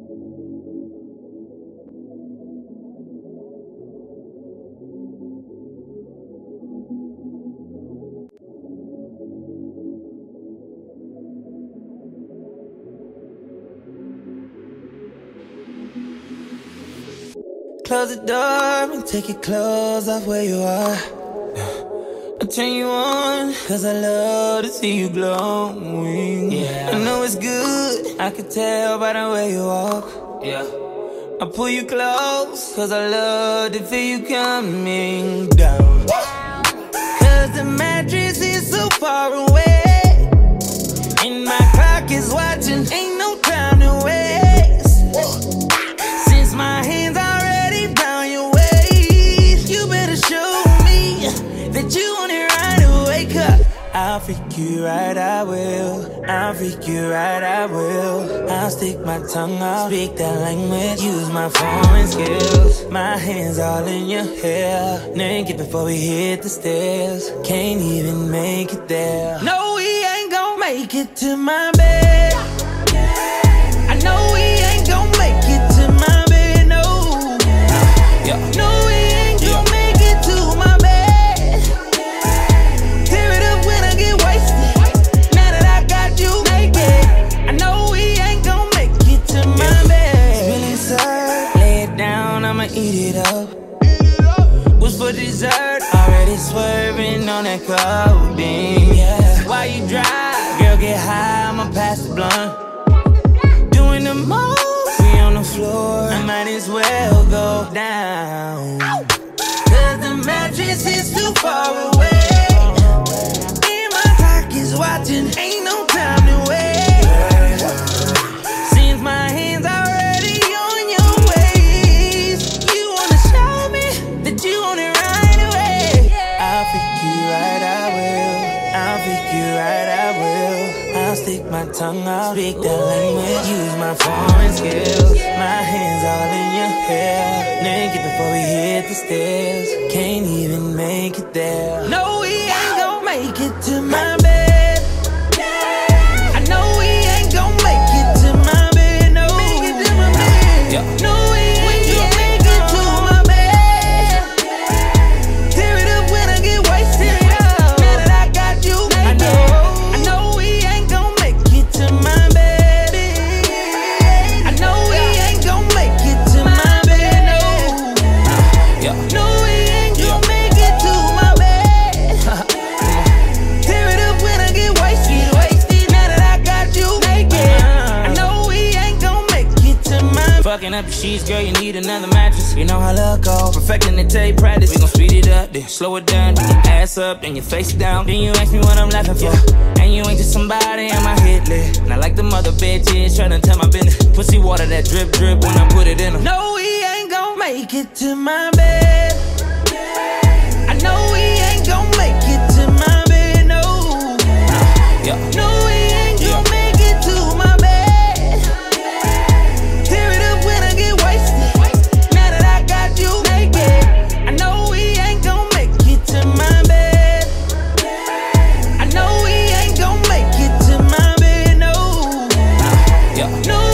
Close the door and take your clothes off where you are. I'll turn you on, cause I love to see you glowing. Yeah. I know it's good, I can tell by the way you walk. Yeah. I pull you close, cause I love to feel you coming down. Cause the mattress is so far away, and my clock is watching, ain't no time to waste. Since my hands already down your waist, you better show me that you want it right away. I'll freak you right, I will. I'll freak you right, I will. I'll stick my tongue out, speak that language, use my foreign skills. My hands all in your hair, naked before we hit the stairs. Can't even make it there. No, we ain't gon' make it to my bed. I know we ain't gon' make it to my bed, no. No, we ain't gon' make it to my bed. Tear it up when I get wasted. Now that I got you naked, I know we ain't gon' make it to my bed. Spill inside, lay it down, I'ma eat it up. What's for dessert? Already swerving on that codeine. Yeah. While you drive, girl, get high, I'ma pass the blunt. Doing the most, we on the floor, I might as well go down. Cause the mattress is too far away, and my clock is watching, ain't no time to wait. Since my hands already on your waist, you wanna show me that you want it right away. I'll freak you right, I will. I'll freak you right, I will. I'll stick my tongue out, speak that language, use my foreign skills. My hands all in your hair, naked before we hit the stairs. Can't even make it there. No, we ain't gon' make it to my bed. I know we ain't gon' make it to my bed, no. No, we ain't gon' make it to my bed. Tear it up when I get wasted. Now that I got you naked, I know we ain't gon' make it to my bed. I know we ain't gon' make it to my bed, no. No, we ain't gon' make it to my bed. Tear it up when I get wasted. Now that I got you naked, I know we ain't gon' make it to my. Fucking up your sheets, girl, you need another mattress. You know how love go, perfecting the tape practice. We gon' speed it up, then slow it down. Then your ass up, then your face down. Then you ask me what I'm laughing for, and you ain't just somebody on my hit list. Not like the mother bitches tryna tell my business. Pussy water that drip drip when I put it in them. No, we ain't gon' make it to my bed. I know we ain't gon' make it to my bed, no. No, we ain't gon' make it to my bed. Tear it up when I get wasted. Now that I got you naked, I know we ain't gon' make it to my bed. I know we ain't gon' make it to my bed, no. No,